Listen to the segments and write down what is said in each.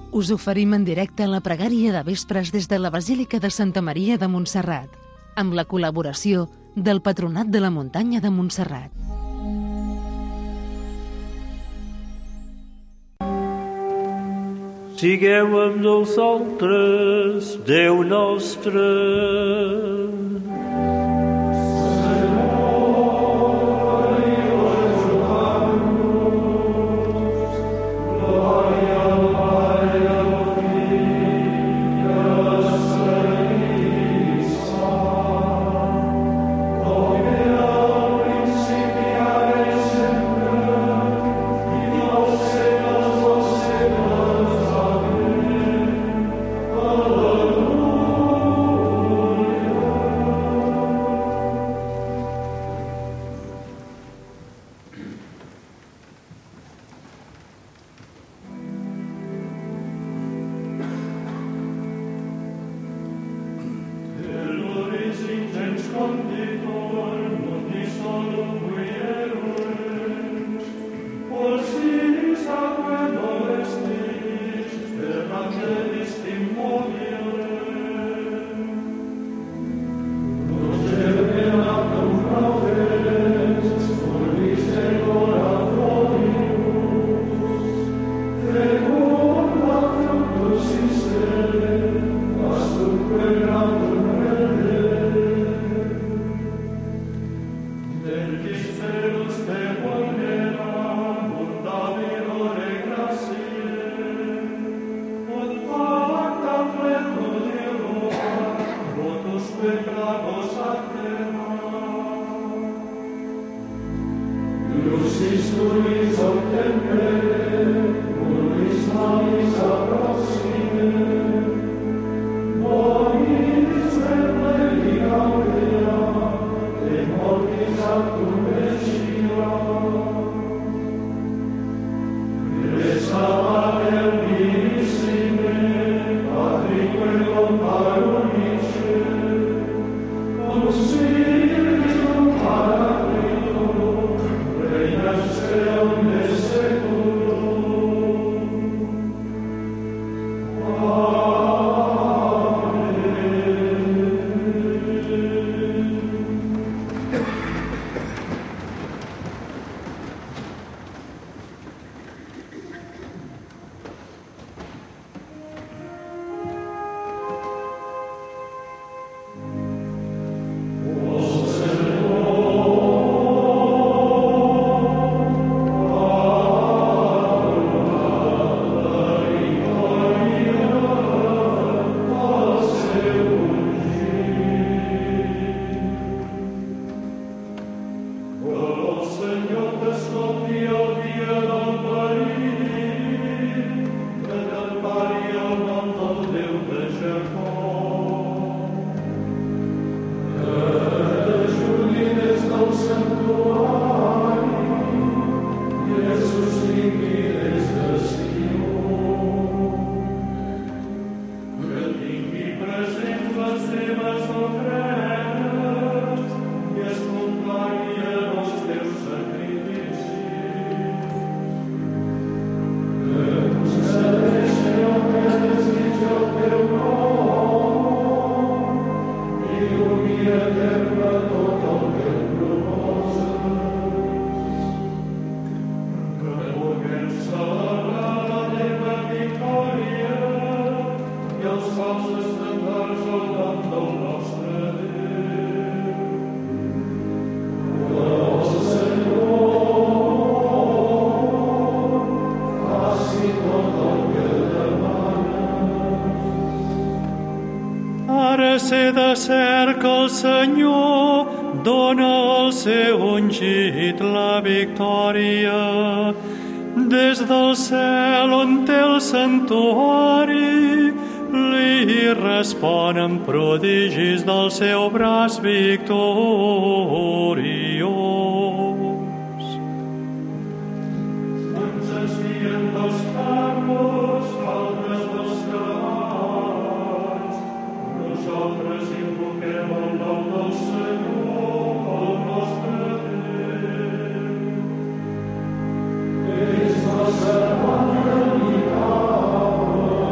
Us oferim en directe la pregària de vespres des de la Basílica de Santa Maria de Montserrat, amb la col·laboració del Patronat de la Muntanya de Montserrat. Sigueu amb nosaltres, Déu nostre. Se de cerca el Senyor dona al seu ungit la victòria. Des del cel on té el santuari li responen prodigis del seu braç victoriós. Uns es fien dels carros, altres dels cavalls. Nosaltres invoquem el nom del Senyor, el nostre Déu. Ells no seran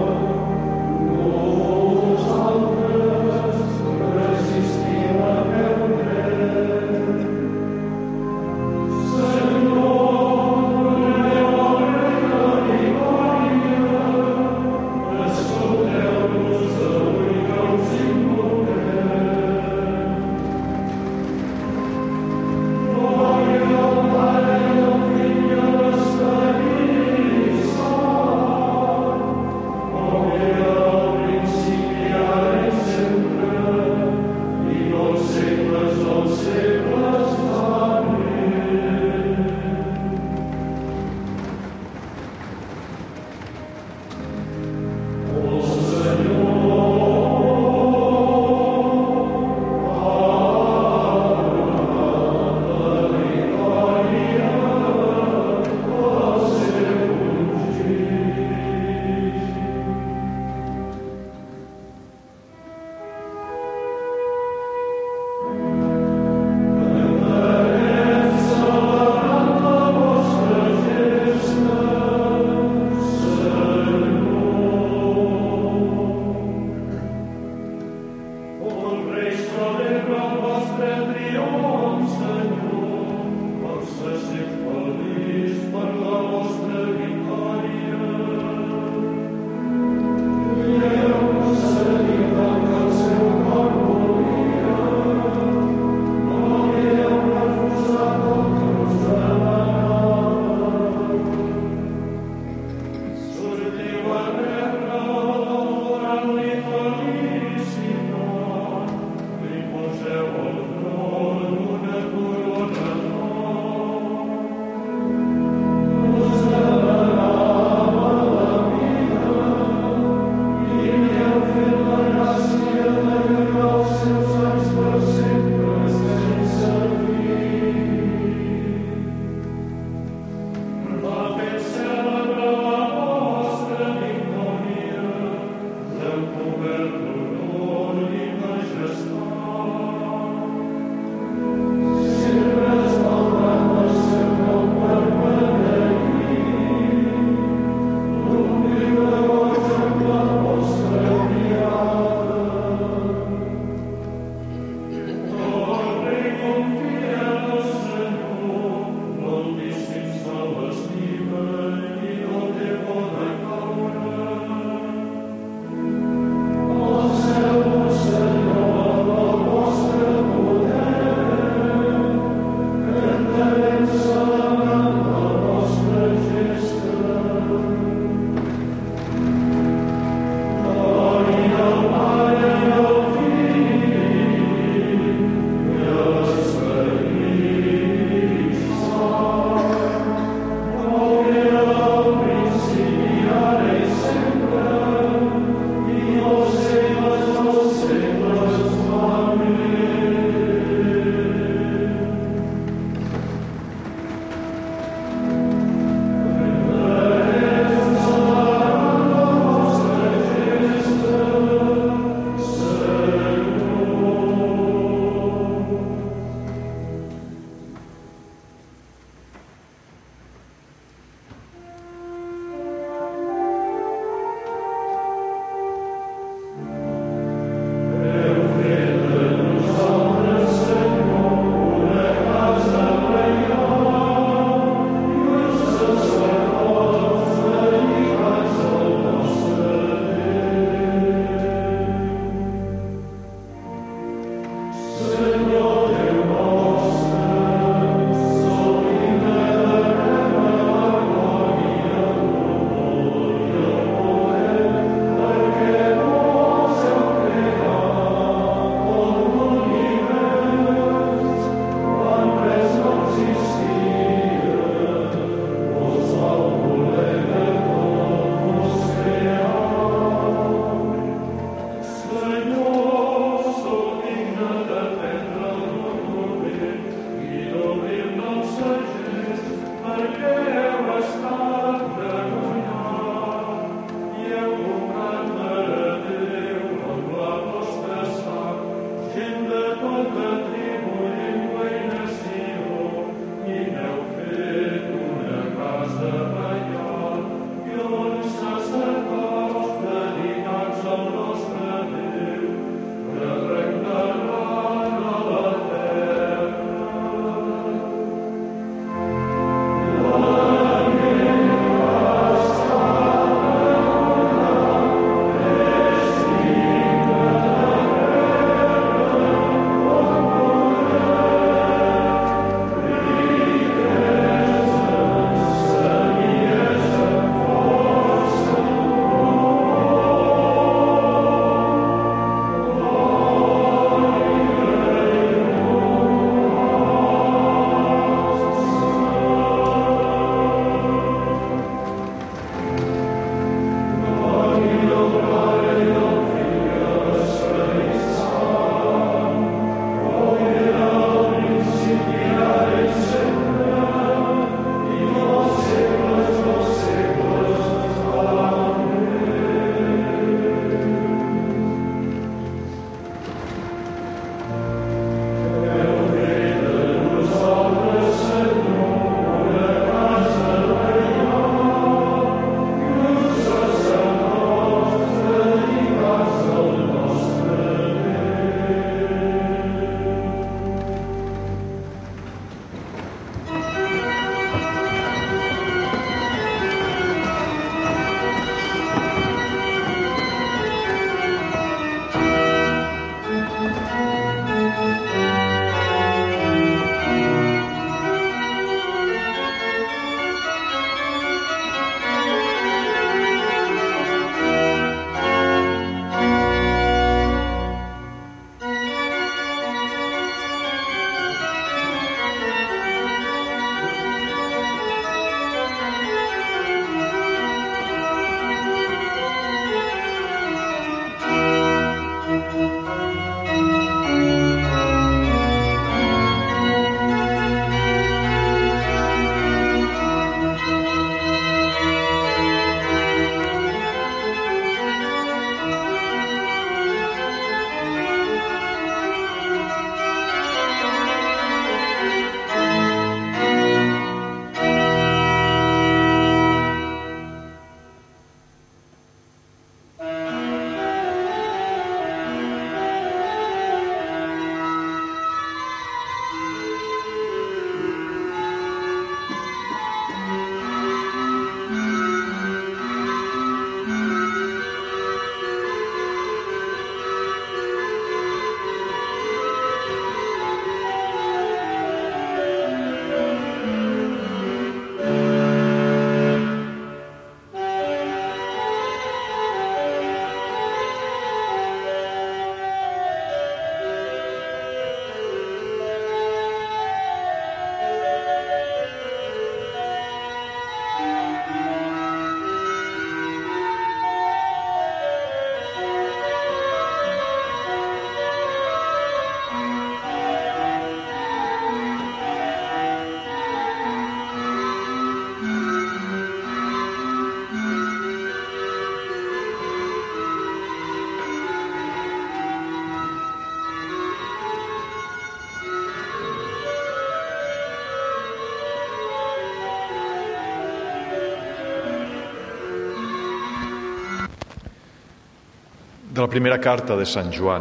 De la primera carta de Sant Joan.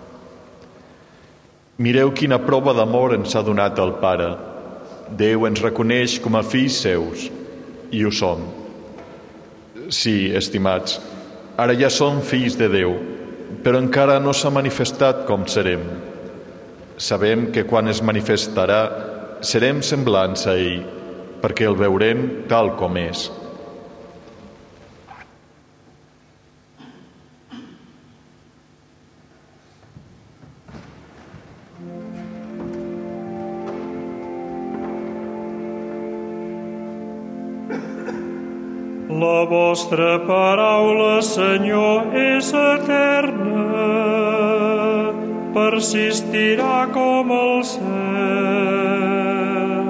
Mireu quina prova d'amor ens ha donat el Pare. Déu ens reconeix com a fills seus, i ho som. Sí, estimats, ara ja som fills de Déu, però encara no s'ha manifestat com serem. Sabem que quan es manifestarà serem semblants a ell, perquè el veurem tal com és. La vostra paraula, Senyor, és eterna, persistirà com el cel.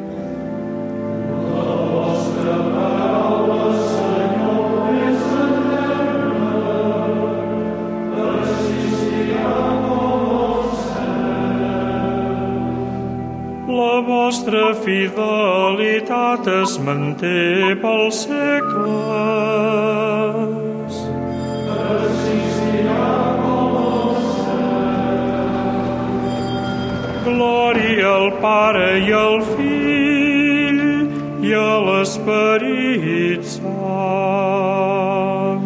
La vostra paraula, Senyor, és eterna, persistirà com el cel. La vostra fidelitat es manté pels segles. Persistirà com el cel. Glòria al Pare i al Fill i a l'Esperit Sant.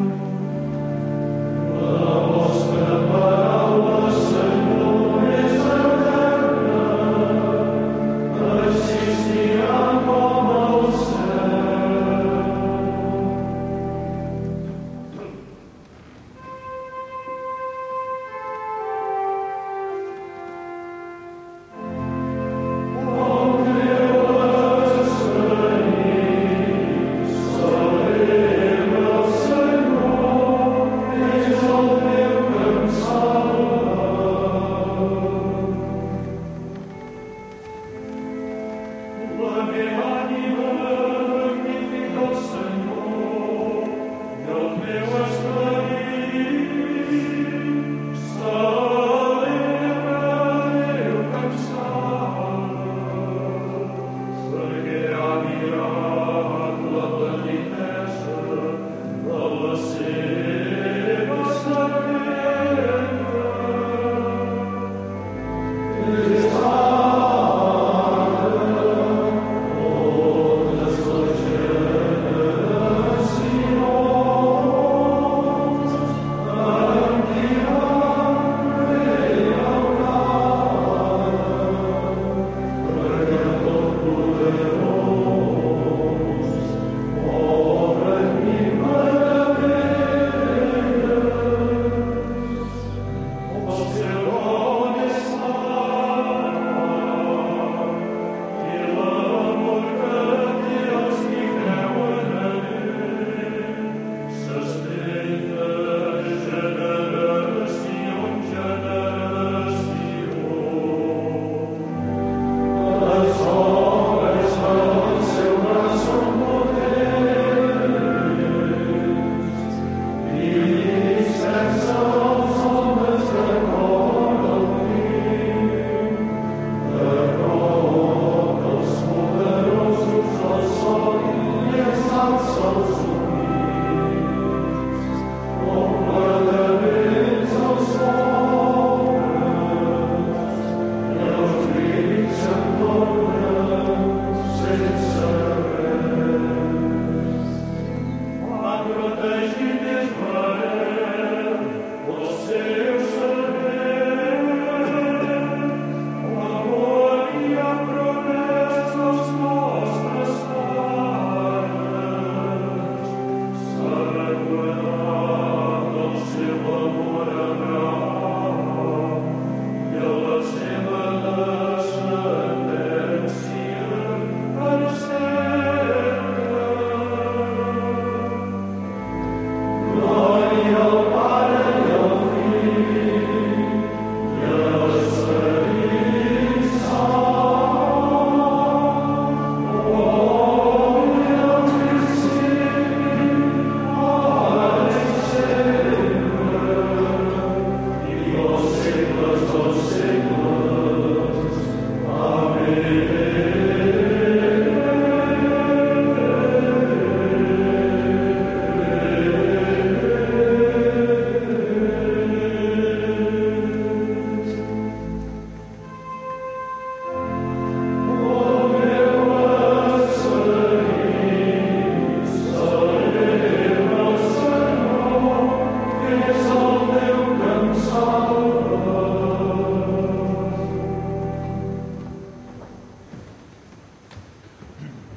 La vostra paraula, Senyor, és eterna, persistirà com el cel. Com Déu esperit,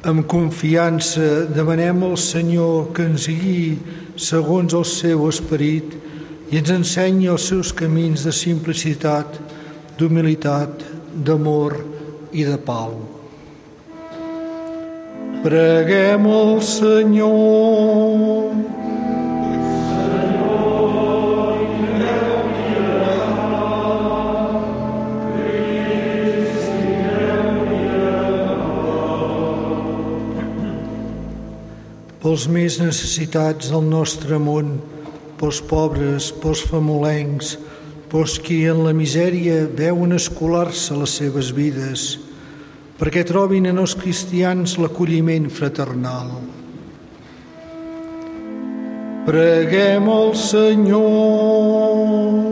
Amb confiança demanem al Senyor que ens guiï segons el seu esperit i ens ensenyi els seus camins de simplicitat, d'humilitat, d'amor i de pau. Preguem al Senyor. Pels més necessitats del nostre món, pels pobres, pels famolencs, pels qui en la misèria veuen escolar-se les seves vides, perquè trobin en els cristians l'acolliment fraternal. Preguem al Senyor.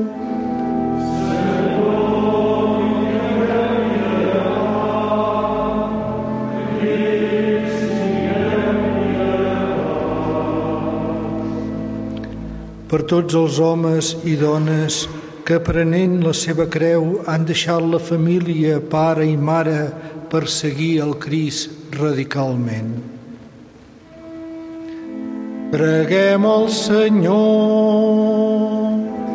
Per tots els homes i dones que prenent la seva creu han deixat la família, pare i mare per seguir el Crist radicalment. Preguem al Senyor.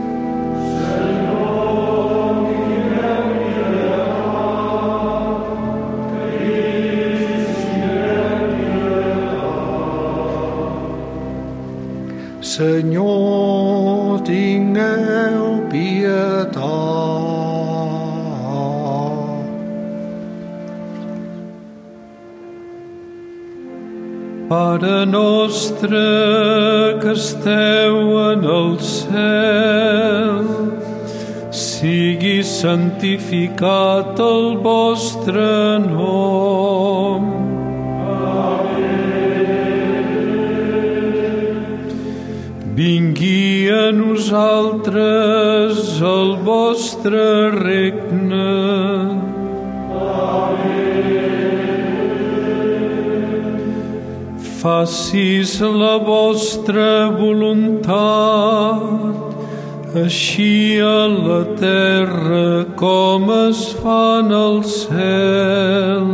Senyor, tingueu pietat. Pare nostre que esteu en el cel, sigui santificat el vostre nom. Vingui a nosaltres el vostre regne. Facis la vostra voluntat, així a la terra com es fa en el cel.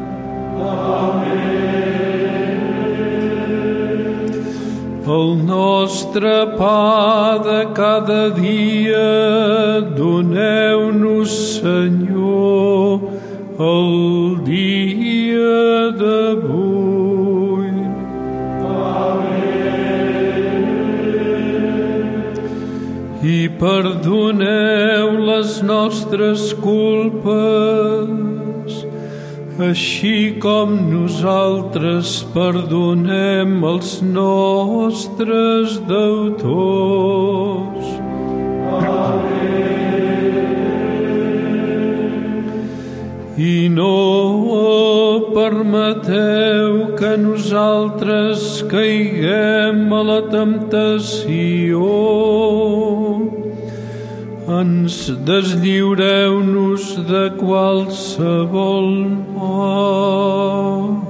El nostre pa de cada dia doneu-nos, Senyor, el dia d'avui. I perdoneu les nostres culpes, així com nosaltres perdonem els nostres deutors. I no permeteu que nosaltres caiguem a la temptació. Ens deslliureu-nos de qualsevol mal.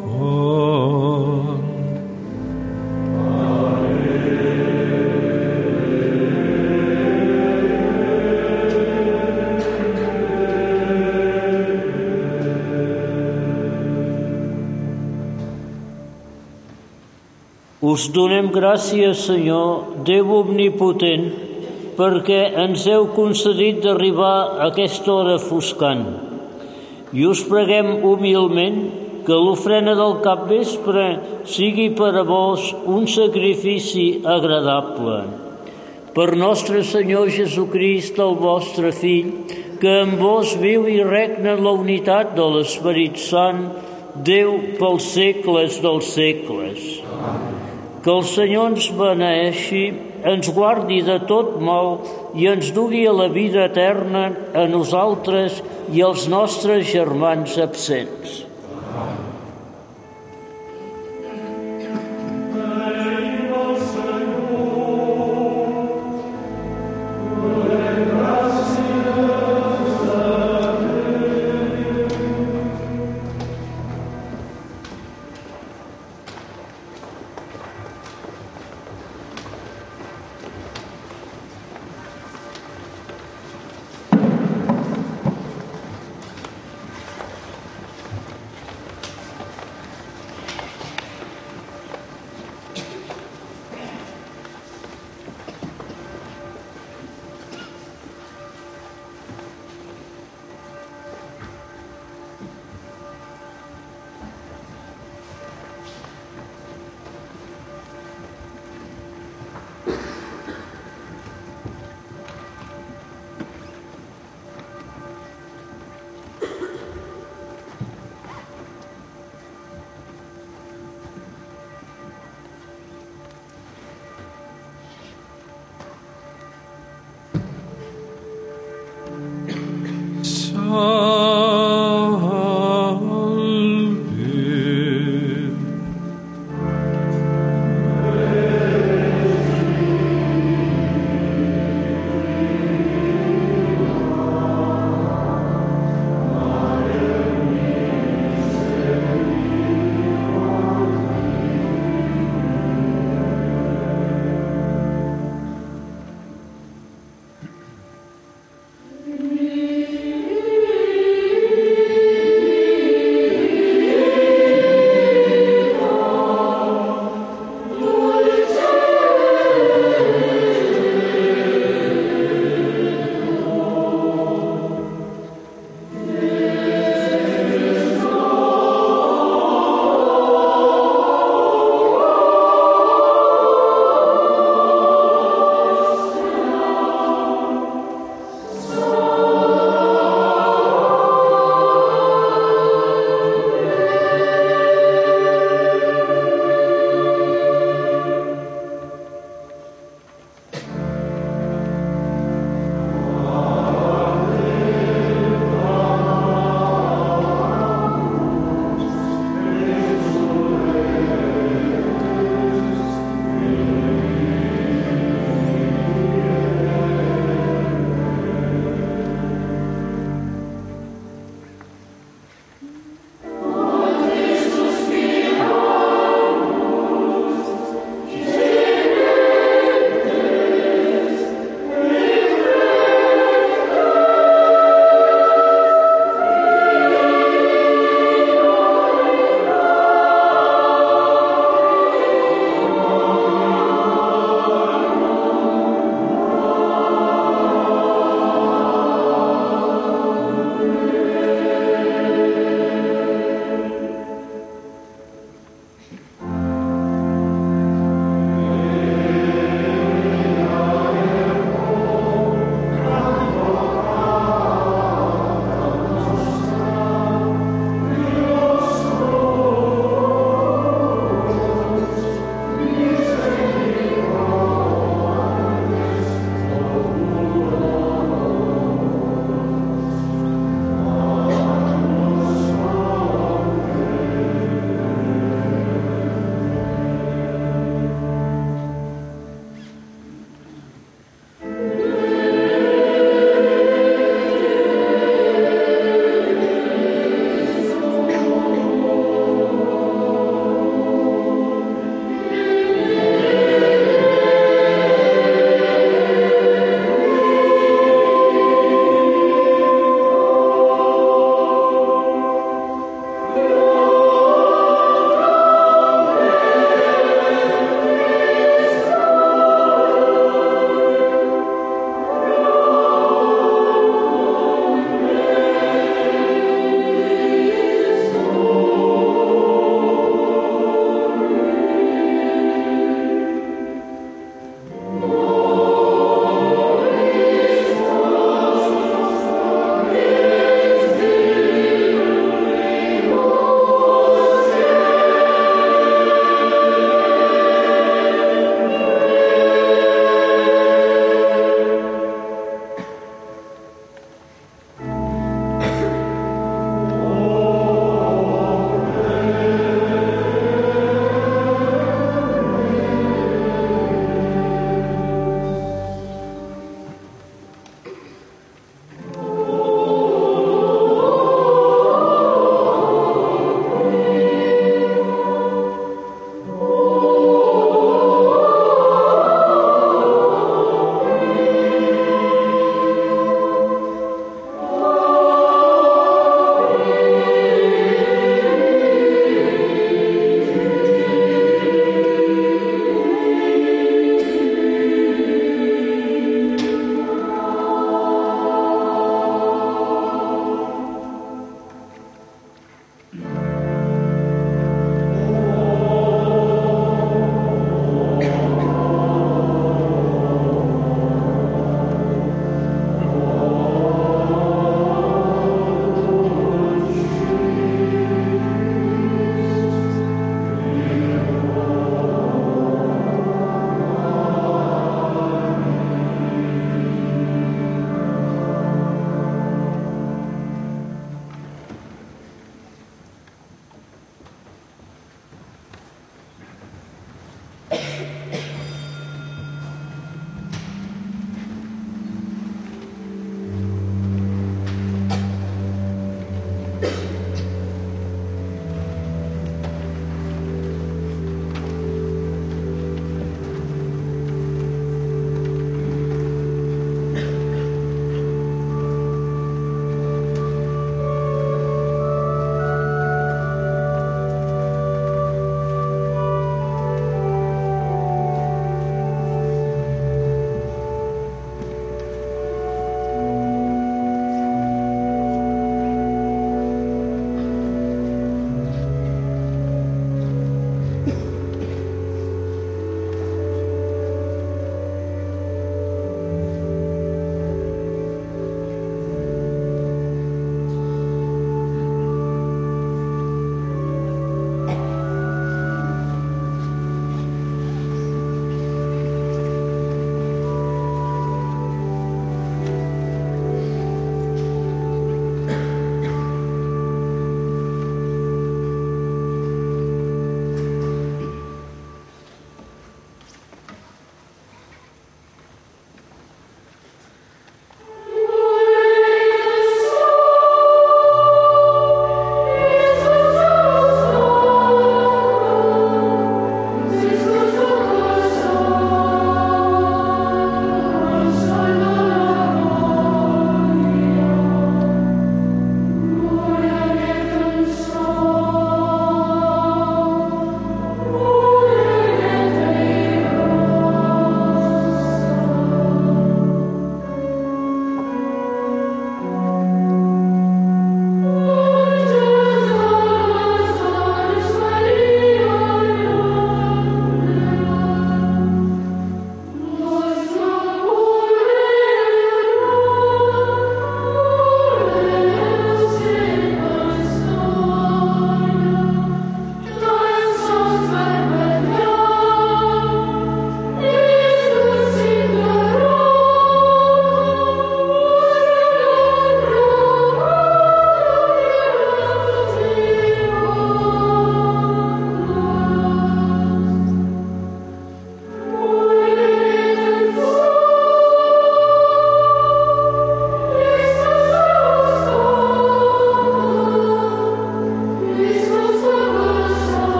Us donem gràcies, Senyor, Déu omnipotent, perquè ens heu concedit d'arribar a aquesta hora foscant. I us preguem humilment que l'ofrena del capvespre sigui per a vos un sacrifici agradable. Per nostre Senyor Jesucrist, el vostre Fill, que amb vos viu i regna en la unitat de l'Esperit Sant, Déu pels segles dels segles. Que el Senyor ens beneeixi, ens guardi de tot mal i ens dugui a la vida eterna a nosaltres i als nostres germans absents.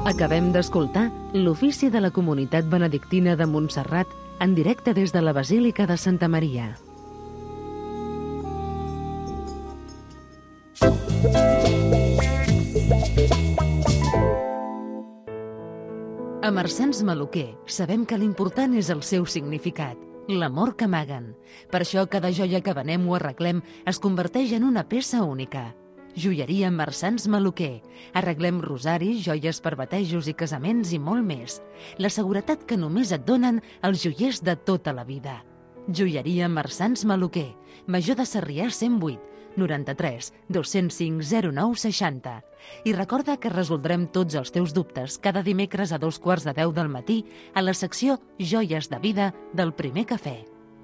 Acabem d'escoltar l'ofici de la comunitat benedictina de Montserrat en directe des de la Basílica de Santa Maria. A Marsans Maluquer sabem que l'important és el seu significat, l'amor que amaguen. Per això cada joia que venem o arreglem es converteix en una peça única. Joieria Marsans Maluquer. Arreglem rosaris, joies per batejos i casaments i molt més. La seguretat que només et donen els joiers de tota la vida. Joieria Marsans Maluquer. Major de Sarrià 108, 93 205 09 60. I recorda que resoldrem tots els teus dubtes cada dimecres a 9:15 del matí a la secció Joies de Vida del Primer Cafè.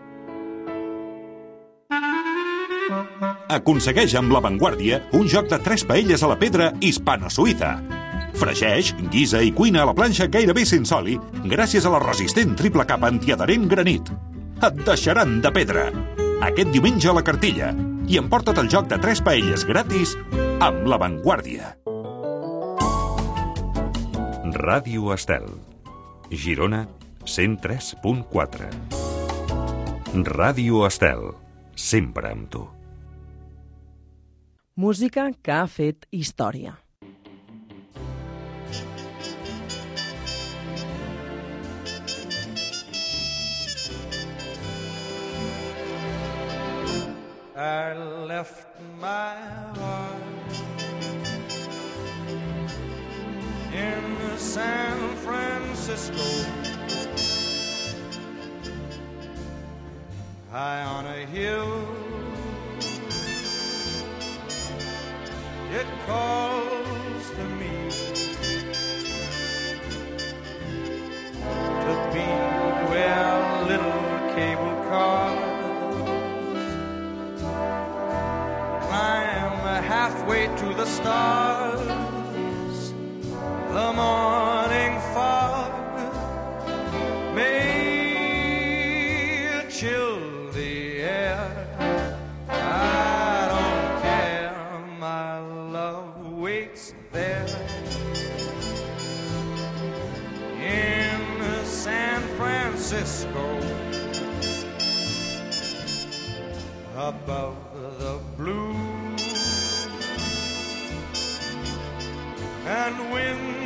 Aconsegueix amb La Vanguardia un joc de 3 paelles a la pedra hispano-suïssa. Fregeix, guisa i cuina a la planxa gairebé sense oli gràcies a la resistent triple capa antiadherent Granit. Et deixaran de pedra. Aquest diumenge a la cartilla. I emporta't el joc de 3 paelles gratis amb La Vanguardia. Ràdio Estel. Girona 103.4. Ràdio Estel. Sempre amb tu. Música que ha fet història. I left my heart in San Francisco, high on a hill. It calls to me to be where little cable cars climb halfway to the stars. The morning fog may chill the air. I don't care, my love waits there in San Francisco, above the blue and wind